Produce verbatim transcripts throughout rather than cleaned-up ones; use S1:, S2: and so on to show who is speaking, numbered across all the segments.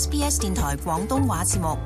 S1: S B S 電台廣東話節目。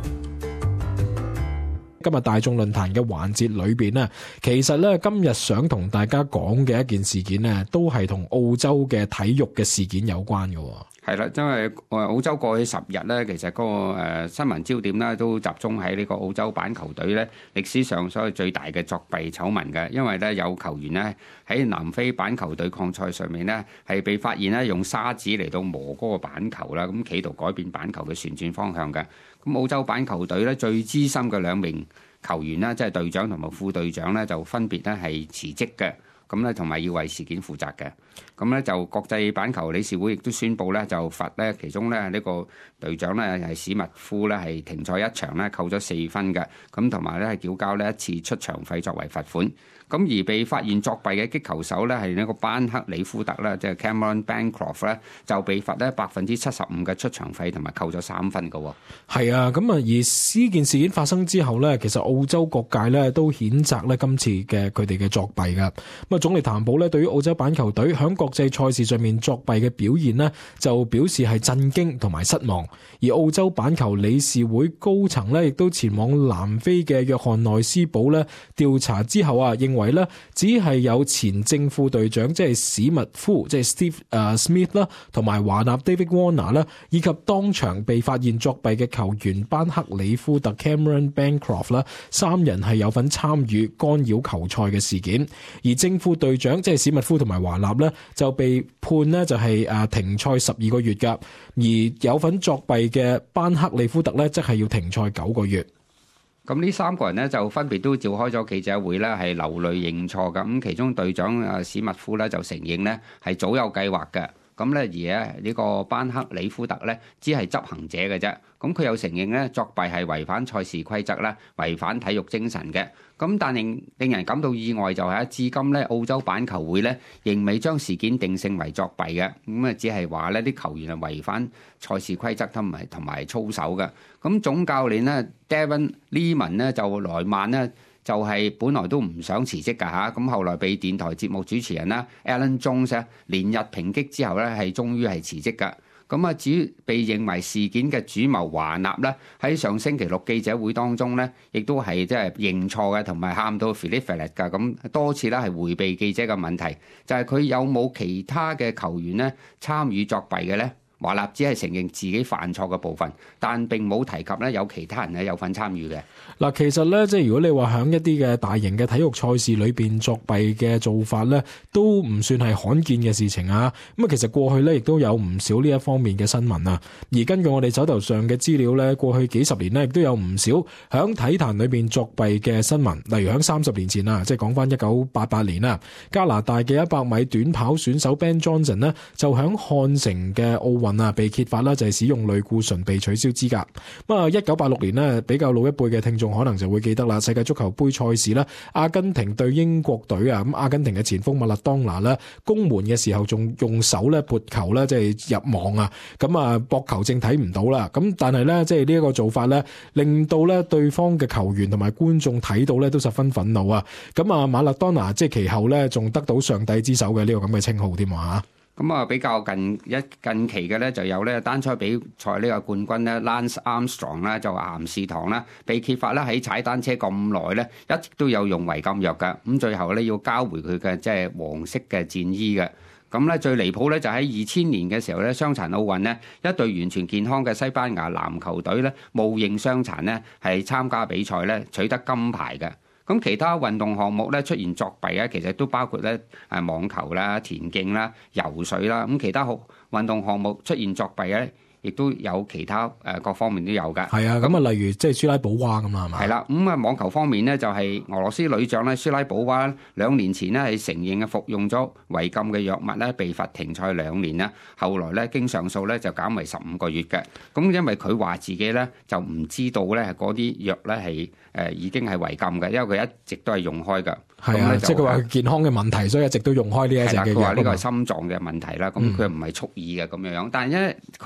S2: 今日大眾論壇嘅環節裏邊呢，其實咧今日想同大家講嘅一件事件呢，都係同澳洲嘅體育嘅事件有關嘅。
S3: 係啦，因為澳洲過去十日咧，其實嗰個誒新聞焦點咧都集中喺呢個澳洲板球隊咧歷史上所謂最大嘅作弊醜聞嘅，因為咧有球員咧喺南非板球隊抗賽上面咧係被發現咧用砂紙嚟到磨嗰個板球啦，咁企圖改變板球嘅旋轉方向嘅。咁澳洲板球隊咧最資深嘅兩名球員咧，即係隊長同埋副隊長咧，就分別咧係辭職嘅。咁咧，同埋要為事件負責嘅。咁咧就國際板球理事會亦都宣布咧，就罰咧其中咧呢個隊長咧係史密夫咧係停賽一場咧，扣咗四分嘅。咁同埋咧係繳交呢一次出場費作為罰款。咁而被發現作弊嘅擊球手咧係呢個班克里夫特咧，即係 Cameron Bancroft 咧，就被罰咧百分之七十五嘅出場費，同埋扣咗三分嘅。
S2: 係啊，咁啊，而呢件事件發生之後咧，其實澳洲各界咧都譴責咧今次嘅佢哋嘅作弊嘅。咁啊，總理譚普咧對於澳洲板球隊響國際賽事上面作弊嘅表現呢，就表示係震驚同埋失望。而澳洲板球理事會高層咧亦都前往南非嘅約翰內斯堡咧調查之後啊，認為咧只係有前正副隊長即係史密夫即係 Steve 誒 Smith 啦，同埋華納 David Warner 啦，以及當場被發現作弊嘅球員班克里夫特 Cameron Bancroft 啦，三人係有份參與干擾球賽嘅事件。而正副隊長即係史密夫同埋華納咧就被判呢就係誒停賽十二個月噶，而有份作弊嘅班克里夫特咧即係要停賽九個月。
S3: 咁呢三個人呢，就分別都召開咗記者會咧，係流淚認錯嘅。咁其中隊長啊史密夫咧就承認呢係早有計劃嘅。咁咧而咧呢個班克里夫特咧只係執行者嘅啫。咁佢又承認咧作弊係違反賽事規則啦，違反體育精神嘅。咁但令令人感到意外就係至今咧澳洲板球會咧仍未將事件定性為作弊嘅。咁啊只係話呢啲球員係違反賽事規則同埋同埋操守嘅。咁總教練咧 Devon Lehman 咧就萊曼咧就係本來都唔想辭職㗎嚇，咁後來被電台節目主持人啦 Alan Jones 咧連日抨擊之後咧係終於係辭職㗎。咁啊，至於被認為事件嘅主謀華納咧，喺上星期六記者會當中咧，亦都係即係認錯嘅，同埋喊到 Philip Philip 㗎，咁多次咧係迴避記者嘅問題，就係佢有冇其他嘅球員咧參與作弊嘅咧？華納只係承認自己犯錯嘅部分，但並冇提及咧有其他人咧有份參與嘅。
S2: 嗱，其實咧，即係如果你話喺一啲嘅大型嘅體育賽事裏邊作弊嘅做法咧，都唔算係罕見嘅事情啊。咁啊，其實過去咧亦都有唔少呢一方面嘅新聞啊。而根據我哋手頭上嘅資料咧，過去幾十年咧亦都有唔少喺體壇裏邊作弊嘅新聞。例如喺三十年前啊，即係講翻一九八八年啊，加拿大嘅一百米短跑選手 Ben Johnson 呢，就喺漢城嘅奧運啊，被揭發啦，就係使用類固醇被取消資格。咁啊，一九八六年呢，比較老一輩嘅聽眾可能就會記得啦，世界足球杯賽事啦，阿根廷對英國隊啊，咁阿根廷嘅前鋒麥勒當拿咧攻門嘅時候，仲用手咧撥球咧，即係入網啊，咁啊博球證睇唔到啦。咁但係咧，即係呢一個做法咧，令到咧對方嘅球員同埋觀眾睇到咧都十分憤怒啊。咁啊，麥勒當拿即係其後咧，仲得到上帝之手嘅呢個咁嘅稱號添啊。
S3: 咁啊，比較近一近期嘅咧，就有咧單車比賽呢個冠軍咧 Lance Armstrong 咧，就岩士堂啦，被揭發咧喺踩單車咁耐咧，一直都有用違禁藥㗎。咁最後咧要交回佢嘅即係黃色嘅戰衣嘅。咁咧最離譜咧就喺二千年嘅時候咧，傷殘奧運呢，一隊完全健康嘅西班牙籃球隊咧，冒認傷殘呢，係參加比賽咧，取得金牌嘅。咁其他運動項目咧出現作弊咧，其實都包括咧誒網球啦、田徑啦、游水啦。咁其他好運動項目出現作弊咧，亦都有其他誒各方面都有㗎。
S2: 係啊，咁啊，例如即係舒拉保娃咁啊，係嘛？係
S3: 啦，咁啊網球方面呢，就係俄羅斯女將咧舒拉保娃兩年前呢係承認嘅服用咗違禁嘅藥物咧，被罰停賽兩年啦。後來咧經上訴咧就減為十五個月嘅。咁因為佢話自己咧就唔知道咧嗰啲藥咧係誒已經係違禁嘅，因為佢一直都係用開㗎。
S2: 係啊，即係佢話健康嘅問題，所以一直都用開呢一隻嘅藥。
S3: 佢話呢個係心臟嘅問題啦，咁佢唔係蓄意嘅咁樣樣。但係因為佢呢個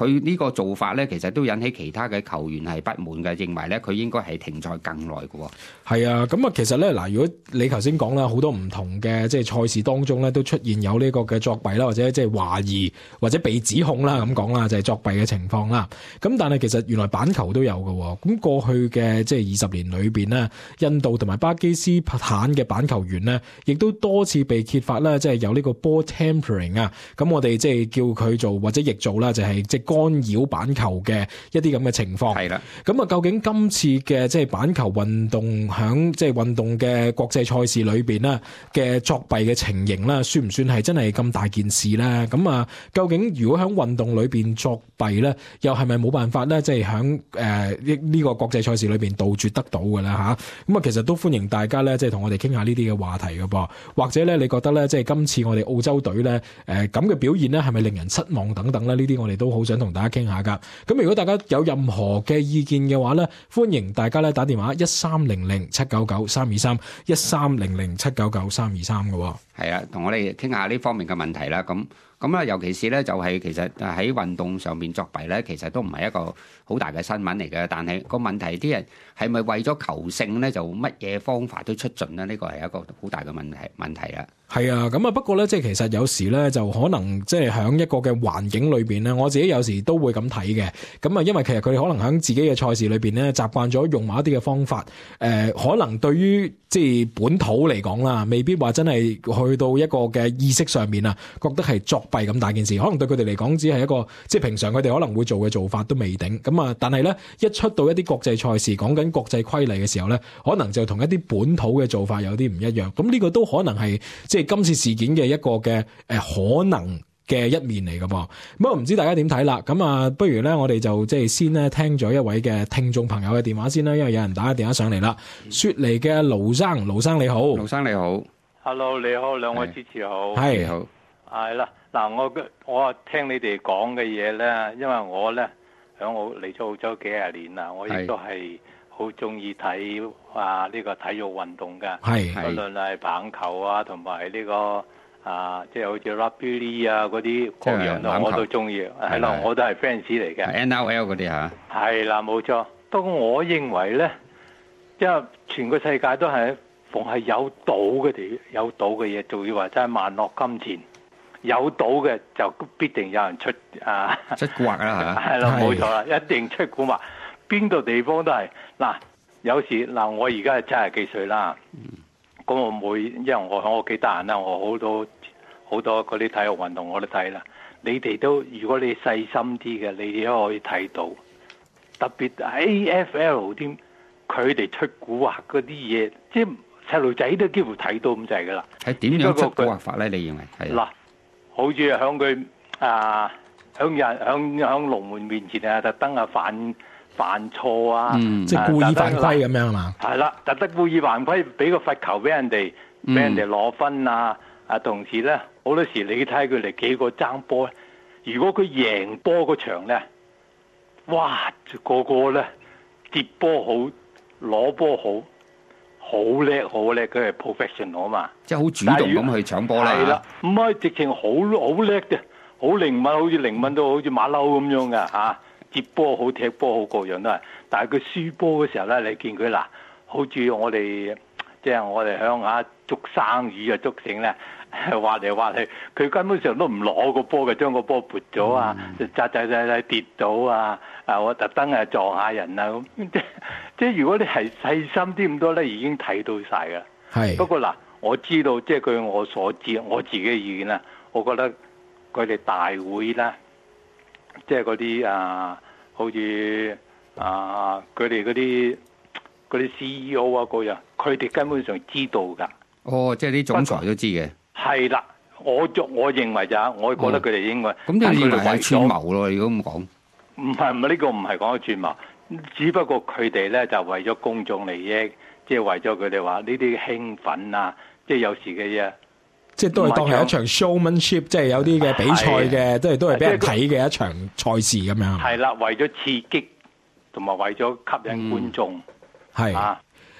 S3: 個做法咧，其實都引起其他嘅球員係不滿嘅，認為咧佢應該係停賽更耐嘅。
S2: 係啊，咁啊，其實咧嗱，如果你頭先講啦，好多唔同嘅即係賽事當中咧，都出現有呢個嘅作弊啦，或者即係懷疑或者被指控啦，咁講啦，就係作弊嘅情況啦。咁但係其實原來板球都有嘅。咁過去嘅即係二十年裏邊呢，印度同埋巴基斯坦嘅板球員呢，亦都多次被揭發啦，即係有呢個 ball tampering 啊。咁我哋即係叫佢做或者譯做啦，就係即係干擾板球嘅一啲咁嘅情況。
S3: 係啦。
S2: 咁啊，究竟今次嘅即係板球運動響即係運動嘅國際賽事裏邊呢嘅作弊嘅情形啦，算唔算係真係咁大件事咧？咁啊，究竟如果響運動裏邊作弊咧，又係咪冇辦法咧？即係響誒呢個國際賽事裏邊杜絕得到嘅啦吓？咁啊，其實都歡迎大家咧，即係同我哋傾下呢啲嘅話題嘅噃。或者咧，你覺得咧，即係今次我哋澳洲隊咧誒咁嘅表現咧，係咪令人失望等等咧？呢啲我哋都好想同大家傾下噶。咁如果大家有任何嘅意見嘅話咧，歡迎大家咧打電話一三零零七九九三二三一三零零七九九三二三嘅。
S3: 係啊，同我哋傾下呢方面嘅問題啦。咁咁啦，尤其是咧就係其實喺運動上面作弊咧，其實都唔係一個好大嘅新聞嚟嘅。但係個問題，啲人係咪為咗求勝咧，就乜嘢方法都出盡咧？呢個係一個好大嘅問題問題啦。
S2: 係啊，咁啊不過咧，即係其實有時咧就可能即係喺一個嘅環境裏邊咧，我自己有時都會咁睇嘅。咁啊，因為其實佢哋可能喺自己嘅賽事裏邊咧，習慣咗用某一啲嘅方法，誒、呃，可能對於即係本土嚟講啦，未必話真係去到一個嘅意識上面啊，覺得係作弊咁大件事。可能對佢哋嚟講，只係一個即係平常佢哋可能會做嘅做法都未定。咁啊，但係咧一出到一啲國際賽事，講緊國際規例嘅時候咧，可能就同一啲本土嘅做法有啲唔一樣。咁呢個都可能係即係今次事件嘅一個嘅誒可能嘅一面嚟㗎噃。咁啊，唔知大家點睇啦？咁啊，不如咧我哋就即係先咧聽咗一位嘅聽眾朋友嘅電話先啦，因為有人打電話上嚟啦。雪梨嘅盧生，盧生你好，
S3: 盧生你好
S4: ，Hello 你好，兩位主持好，
S2: 係
S3: 好，
S4: 係啦。嗱，我我聽你哋講嘅嘢咧，因為我咧響我嚟咗澳洲幾廿年啦，我亦都係好中意睇啊呢個體育運動嘅，
S2: 係
S4: 無論係棒球啊，同埋呢個啊即係好似 Rugby League 啊嗰啲各樣都我都中意，係啦，我都係 fans 嚟嘅
S3: ，N R L 嗰啲嚇，
S4: 係啦冇錯。不過我認為咧，即係全個世界都係逢係有賭嘅地，有賭嘅嘢，仲要話真係萬惡金錢。有賭嘅就必定有人出啊
S3: 出蠱惑啦嚇，
S4: 係啦冇錯啦，一定出蠱惑，邊度地方都係嗱。有時嗱，我而家係七十幾歲啦，咁、嗯、我每因為我喺屋企得閒啦，我好多好多嗰啲體育運動我都睇啦。你哋都如果你細心啲嘅，你哋都可以睇到，特別 A F L 添，佢哋出蠱惑嗰啲嘢，即係細路仔都幾乎睇到咁滯噶啦。
S3: 係點樣出蠱惑法咧？你認為係
S4: 嗱？好似響佢啊，響人響響龍門面前啊，特登啊犯犯錯啊，
S2: 嗯、即係故意犯規咁樣係嘛？
S4: 係啦，特登故意犯規，俾個罰球俾人哋，俾、嗯、人哋攞分啊！啊，同時咧，好多時你睇佢哋幾個爭波，如果佢贏波嗰場咧，哇，個個咧接波好，攞波好。好叻好叻，佢係 professional 啊嘛，
S3: 即係好主動咁去搶波啦。
S4: 係啦，唔係直情好好叻嘅，好靈敏，好似靈敏到好似馬騮咁樣嘅嚇，接波好，踢波好，各樣都係。但係佢輸波嘅時候咧，你見佢嗱，好似我哋即係我哋鄉下捉生魚啊，捉繩咧，挖嚟挖去，佢根本上都唔攞個波嘅，將個波撥咗啊，扎扎扎扎跌到啊，啊我特登係撞下人啊咁，即即係如果你係細心啲咁多咧，已經睇到晒㗎。係。不過嗱，我知道即係據我所知，我自己嘅意見啦，我覺得佢哋大會啦，即係嗰啲啊，好似啊，佢哋嗰啲嗰啲 C E O 啊嗰樣，佢哋根本上知道㗎。哦，即係啲總裁都知嘅。係啦，我我認為咋，我覺得佢哋應該。咁、哦、你認為係串謀咯？如果咁講，唔係唔係呢個唔係講嘅串謀，只不過佢哋咧就為咗公眾利益，即係為咗佢哋話呢啲興奮啊，即係有時嘅嘢。即係都係當係一場 showmanship，即係有啲嘅比賽嘅，即係都係俾人睇嘅一場賽事咁樣。係啦，為咗刺激同埋為咗吸引觀眾。係、嗯、啊。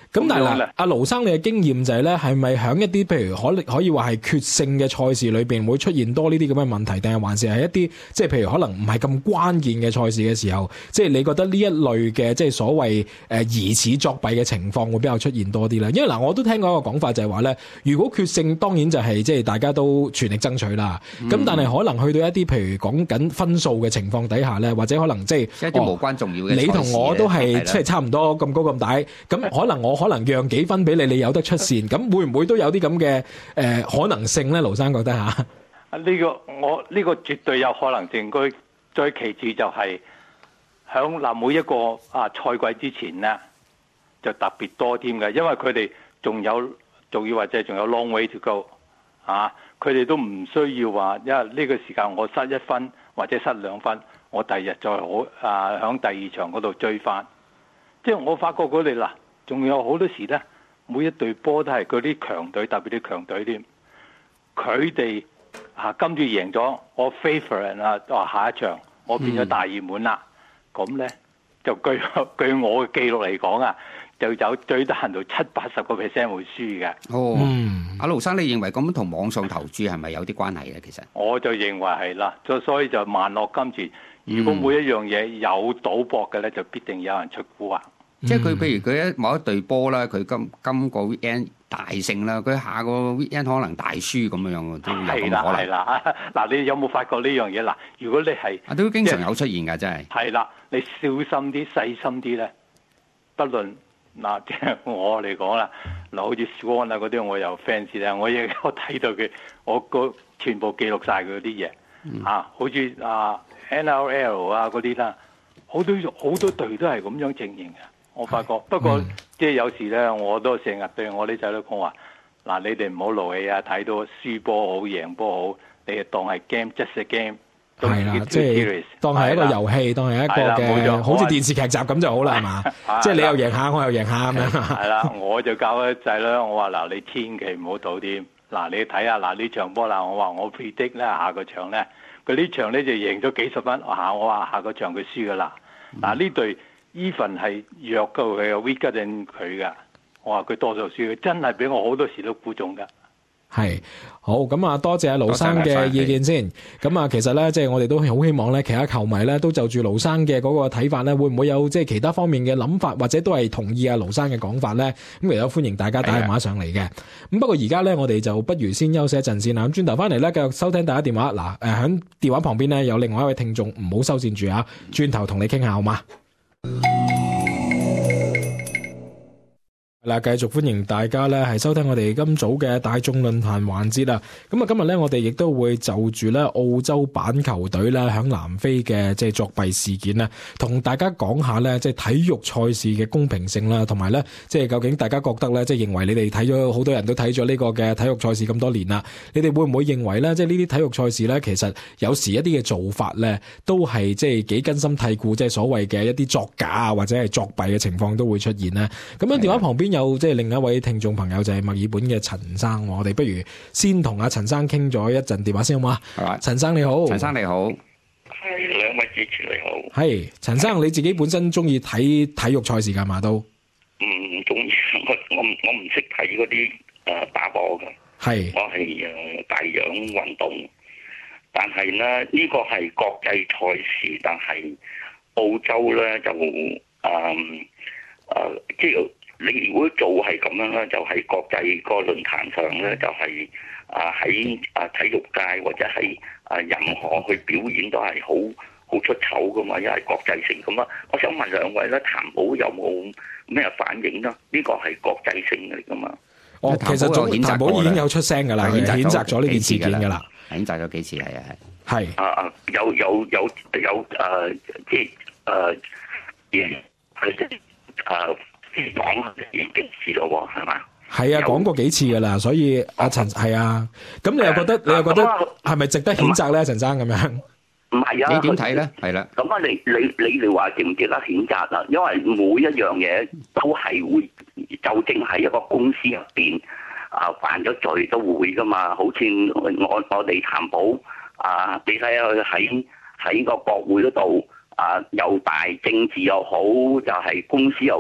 S2: 咁但係嗱
S4: 咁樣咧，
S2: 阿盧生你嘅經驗就係咧，係咪喺一啲譬如可可以話係決勝嘅賽事裏邊會出現多呢啲咁嘅問題，定係還是係一啲即係譬如可能唔係咁關鍵嘅賽事嘅時候，即係你覺得呢一類嘅即係所謂誒疑似作弊嘅情況會比較出現多啲咧？因為嗱，我都聽過一個講法就係話咧，如果決勝當然就係即係大家都全力爭取啦。咁、嗯、但係可能去到一啲譬如講緊分數嘅情況底下咧，或者可能即係
S3: 一啲無關重要嘅賽事，
S2: 你同我都係即係差唔多咁高咁大，咁可能我可能讓幾分俾你，你有得出線，咁會唔會都有啲咁嘅誒可能性咧？盧生覺得吓？
S4: 啊，呢個我呢個絕對有可能性。佢再其次就係響嗱每一個啊賽季之前咧，就特別多添嘅，因為佢哋仲有仲要或者仲有 long way to go 啊！佢哋都唔需要話，因為呢個時間我失一分或者失兩分，我第二日再好啊響第二場嗰度追翻。即係我發覺佢哋嗱，仲有好多時咧，每一隊波都係嗰啲強隊，特別啲強隊添。佢哋啊，今次贏咗，我 favorite 啊，話下一場我變咗大熱門啦。咁咧、嗯、就據據我嘅記錄嚟講啊，就有最低限度七八十個 percent 會輸嘅。
S3: 哦，
S2: 嗯，
S3: 阿盧生，你認為咁同網上投注係咪有啲關係咧？其實
S4: 我就認為係啦，所以就萬惡金錢。如果每一樣嘢有賭博嘅咧，就必定有人出蠱惑。
S3: 嗯、即係佢譬如佢一某一隊波啦，佢今今個 weekend 大勝啦，佢下個 weekend 可能大輸咁樣樣，都有咁可能。
S4: 係啦，嗱，你有冇發覺呢樣嘢？嗱，如果你係
S3: 啊，都經常有出現㗎，真係。係
S4: 啦，你小心啲、細心啲咧，不論嗱，即係我嚟講啦，嗱，好似 Swan 啊嗰啲，我有 fans 咧，我亦我睇到佢，我個全部記錄晒佢嗰啲嘢，嗯、啊，好似啊 N R L 啊嗰啲啦，好多好多隊都係咁樣情形嘅。我發覺，不過、嗯、即係有時咧，我都成日對我啲仔女講話，嗱，你哋唔好勞氣啊！睇到輸波好、贏波好，你就當係 game，just a game。
S2: 係啦，即係當係一個遊戲，當係一個嘅，好似電視劇集咁就好啦，係嘛？即係你又贏下，我又贏下咁樣。
S4: 係啦，我就教個仔女，我話嗱，你千祈唔好賭添。嗱，你睇下嗱呢場波啦，我話我 predict 咧下個場咧，佢呢場咧就贏咗幾十分，下我話下個場佢輸噶啦。嗱呢隊。Even 係弱過佢嘅 weaker than 佢噶，我話佢多數輸，真係俾我好多時都估中噶。係
S2: 好咁啊，多謝阿盧生嘅意見先。咁啊，其實咧，即係我哋都好希望咧，其他球迷咧都就住盧生嘅嗰個睇法咧，會唔會有即係其他方面嘅諗法，或者都係同意阿盧生嘅講法咧？咁其實歡迎大家打電話上嚟嘅。咁不過而家咧，我哋就不如先休息一陣先啦。咁轉頭翻嚟咧，繼續收聽大家電話。嗱，誒，喺電話旁邊咧有另外一位聽眾，唔好收線住啊，轉頭同你傾下好嗎？嗱，繼續歡迎大家咧，係收聽我哋今早嘅大眾論壇環節啦。咁啊，今日咧，我哋亦都會就住咧澳洲板球隊咧響南非嘅即係作弊事件咧，同大家講下咧，即係體育賽事嘅公平性啦，同埋咧，即係究竟大家覺得咧，即係認為你哋睇咗好多人都睇咗呢個嘅體育賽事咁多年啦，你哋會唔會認為咧，即係呢啲體育賽事咧，其實有時一啲嘅做法咧，都係即係幾根深蒂固，即係所謂嘅一啲作假啊，或者係作弊嘅情況都會出現咧。咁樣電話旁邊有即係另一位聽眾朋友就係墨爾本嘅陳生，我哋不如先同阿陳生傾咗一陣電話先好嘛？係嘛？陳生你好，
S3: 陳生你好，
S5: 係兩位主持你好。
S2: 係陳生，你自己本身中意睇體育賽事噶嘛？都
S5: 唔中意，我我我唔識睇嗰啲誒打波嘅。係，我係誒大洋運動，但係咧呢個係國際賽事，但係澳洲咧就誒誒、呃、即係。你如果做係咁樣咧，就係、是、國際個論壇上咧，就係啊喺啊體育界或者係啊任何去表演都係好好出醜噶嘛，因為國際性咁啊。我想問兩位咧，譚寶有冇咩反應呢？呢個係國際性嚟噶嘛？
S2: 哦，其實總譚寶已經有出聲噶啦，佢譴責咗呢件事件噶啦，
S3: 譴責咗幾次係啊係。係
S5: 啊啊有有有有誒即係誒嘢係誒。講已經知道喎，係嘛？係
S2: 啊，講過幾次噶啦，所以阿陳係啊，咁你又覺得、啊、你又覺得係咪值得譴責咧？陳生咁樣，
S5: 唔係啊？
S3: 你點睇咧？係啦，
S5: 咁啊，你你你哋話值唔值得譴責啊？因為每一樣嘢都係會，就正喺一個公司入邊啊犯咗罪都會噶嘛。好似我我哋譚寶啊，你睇下佢喺喺個國會嗰度啊，又大政治又好，就係、是、公司又好。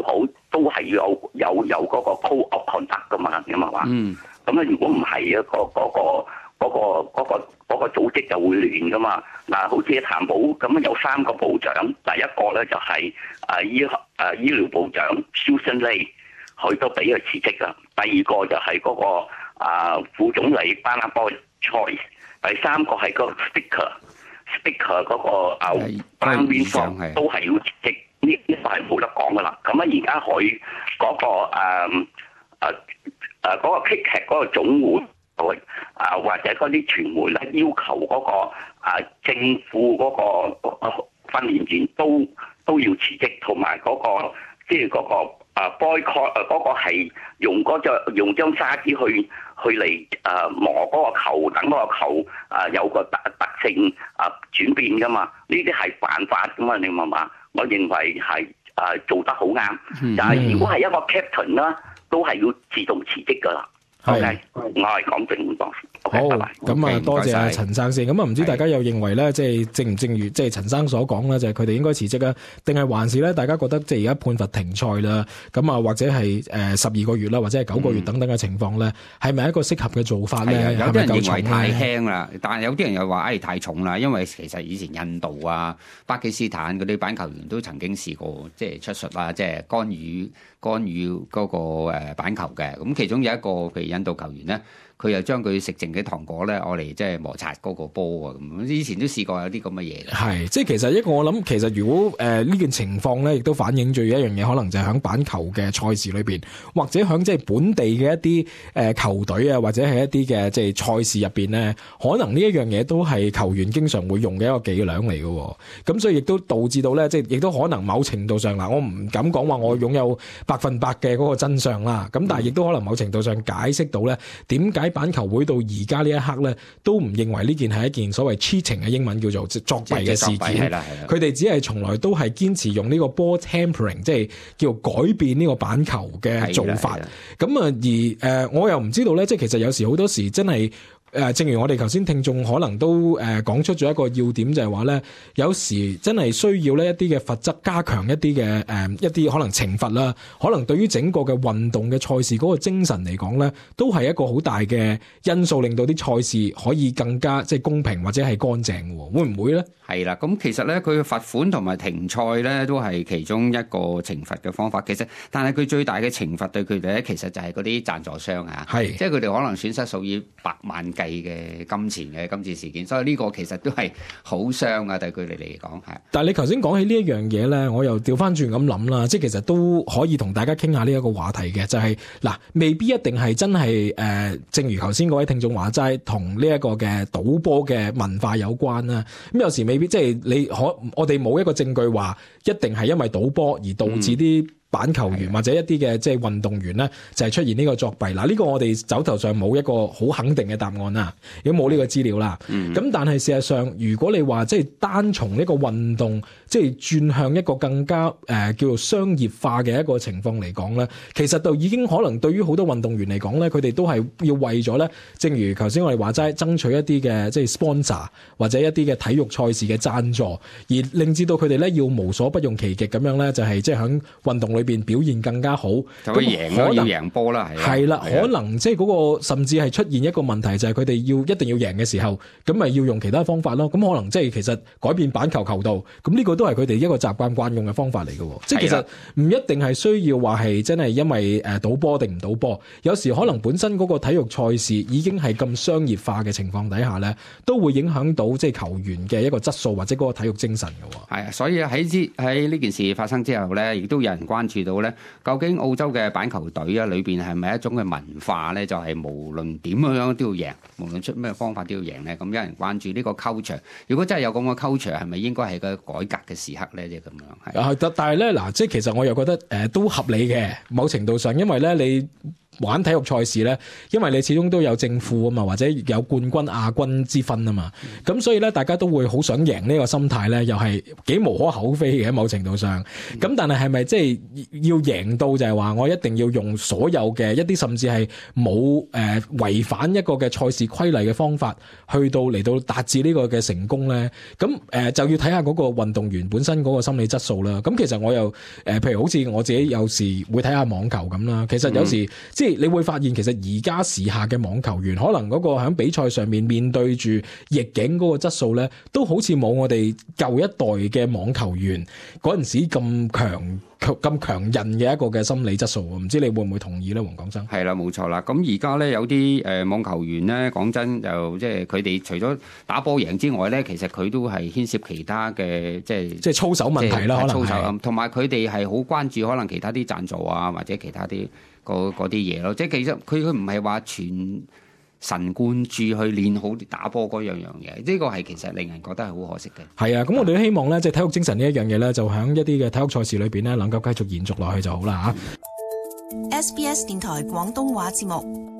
S5: 都係要有有有嗰個 code of conduct 噶嘛，咁啊嘛。嗯。咁啊，如果唔係一個嗰個嗰個嗰個嗰個組織就會亂噶嘛。嗱，好似譚寶咁有三個部長，第一個咧就係啊醫啊醫療部長 Susan Ley， 佢都俾佢辭職噶。第二個就係嗰個啊副總理 Barnaby Joyce， 第三個係個 Speaker，Speaker 嗰個啊 Brown Wingfield 都係要辭職。呢呢個係冇得講噶啦。咁啊，而家佢嗰個誒誒誒嗰個劇劇嗰個總會啊，或者嗰啲傳媒咧，要求嗰個啊政府嗰個訓練員都都要辭職，同埋嗰個即係嗰個啊 boycott 啊嗰個係用嗰隻用張砂紙去去嚟誒磨嗰個球，等嗰個球啊有個特特性啊轉變噶嘛。呢啲係犯法噶嘛，你明嘛？我認為係誒、呃、做得好啱，但係如果係一個 captain 啦，都係要自動辭職噶啦。OK，我係講正唔講。
S2: 好，咁啊，多謝阿陳生先。咁啊，唔知大家又認為咧，即係正唔正如即係陳生所講咧，就係佢哋應該辭職啊，定係還是咧？大家覺得即係而家判罰停賽啦，咁啊，或者係誒十二個月啦，或者係九個月等等嘅情況咧，係咪一個適合嘅做法咧？
S3: 有啲人認為太輕啦，但係有啲人又話誒太重啦，因為其實以前印度啊、巴基斯坦嗰啲板球員都曾經試過即係出術啦，即係干預干預嗰個誒板球嘅。咁其中有一個譬如印度球員咧。佢又將佢食剩嘅糖果咧，我嚟即係摩擦嗰個波啊！咁以前都試過有啲咁嘅嘢。
S2: 係，即係其實一個我諗，其實如果誒呢、呃、件情況咧，亦都反映住一樣嘢，可能就係喺板球嘅賽事裏邊，或者喺即係本地嘅一啲誒、呃、球隊啊，或者係一啲嘅即係賽事入邊咧，可能呢一樣嘢都係球員經常會用嘅一個伎倆嚟嘅。咁所以亦都導致到咧，即係亦都可能某程度上嗱，我唔敢講話我擁有百分百嘅嗰個真相啦。咁但係亦都可能某程度上解釋到咧，點解板球會到而家呢一刻咧，都唔認為呢件係一件所謂 cheating 嘅英文叫做作弊嘅事件。佢哋只係從來都係堅持用呢個 ball tampering，即係叫改變呢個板球嘅做法。咁啊，而誒、呃，我又唔知道咧，即係其實有時好多時真係。誒，正如我哋頭先聽眾可能都誒講出咗一個要點，就係話咧，有時真係需要呢一啲嘅罰則加強一啲嘅誒一啲可能懲罰啦，可能對於整個嘅運動嘅賽事嗰個精神嚟講咧，都係一個好大嘅因素，令到啲賽事可以更加即係公平或者係乾淨嘅，會唔會咧？
S3: 係啦，咁其實咧，佢罰款同埋停賽咧，都係其中一個懲罰嘅方法。其實，但係佢最大嘅懲罰對佢哋咧，其實就係嗰啲贊助商啊，係即係佢哋可能損失數以百萬計嘅金錢嘅今次事件，所以呢個其實都係好傷啊，對佢哋嚟講係。但係你頭先講起呢一樣嘢咧，我又調翻轉咁諗啦，即係其實都可以同大家傾下呢一個話題嘅，就係、是、嗱，未必一定係真係誒、呃，正如頭先嗰位聽眾話齋，同呢一個嘅賭波嘅文化有關啦。咁有時未必即係你可，我哋冇一個證據話一定係因為賭波而導致啲、嗯。板球員或者一啲嘅即係運動員咧，就係出現呢個作弊。嗱，呢個我哋手頭上冇一個好肯定嘅答案啦，亦都冇呢個資料啦。咁、嗯、但係事實上，如果你話即係單從呢個運動，即係轉向一個更加誒、呃、叫做商業化嘅一個情況嚟講咧，其實就已經可能對於好多運動員嚟講咧，佢哋都係要為咗咧，正如頭先我哋話齋，爭取一啲嘅即係 sponsor 或者一啲嘅體育賽事嘅贊助，而令至到佢哋咧要無所不用其極咁樣咧，就係即係喺運動裏邊表現更加好，就會贏咯，要贏波啦，係啦，可能即係嗰個甚至係出現一個問題，就係佢哋要一定要贏嘅時候，咁咪要用其他方法咯。咁可能即係其實改變板球球道，咁呢個都係佢哋一個習慣慣用嘅方法嚟嘅。即係其實唔一定係需要話係真係因為誒賭波定唔賭波，有時可能本身嗰個體育賽事已經係咁商業化嘅情況底下咧，都會影響到即係球員嘅一個質素或者嗰個體育精神嘅。係啊，所以喺之喺呢件事發生之後咧，亦都有人關注到咧，究竟澳洲嘅板球隊啊，裏邊係咪一種嘅文化咧？就係、是、無論點樣都要贏，無論出咩方法都要贏咧。咁有人關注呢個 culture， 如果真係有咁嘅 culture， 係咪應該係個改革嘅時刻咧？即係咁樣。係，但係咧嗱，即係其實我又覺得誒、呃、都合理嘅，某程度上，因為咧你
S2: 玩體育賽事咧，因為你始終都有正負啊嘛，或者有冠軍亞軍之分啊嘛，咁、嗯、所以咧大家都會好想贏呢個心態咧，又係幾無可厚非嘅喺某程度上。咁、嗯、但係係咪即係要贏到就係話我一定要用所有嘅一啲甚至係冇誒違反一個嘅賽事規例嘅方法去到嚟到達至呢個嘅成功咧？咁誒、呃、就要睇下嗰個運動員本身嗰個心理質素啦。咁其實我又誒、呃、譬如好似我自己有時會睇下網球咁啦。其實有時、嗯、即係你會發現其實而家時下嘅網球員可能嗰個喺比賽上面面對住逆境嗰個質素咧，都好似冇我哋舊一代嘅網球員嗰陣時咁強咁強韌嘅一個嘅心理質素。唔知你會唔會同意咧，黃廣生？
S3: 係啦，冇錯啦。咁而家咧有啲誒網球員咧，講真就即係佢哋除咗打波贏之外咧，其實佢都係牽涉其他嘅即係即係
S2: 操守問題啦，可能係
S3: 同埋佢哋係好關注可能其他啲贊助啊，或者其他啲嗰啲嘢咯。即係其實佢佢唔係話全神貫注去練好打波嗰樣樣嘢，呢個係其實令人覺得係好可惜嘅。
S2: 係啊，咁我哋都希望咧，即係體育精神呢一樣嘢咧，就喺一啲嘅體育賽事裏邊咧，能夠繼續延續落去就好啦嚇。
S1: S B S 電台廣東話節目。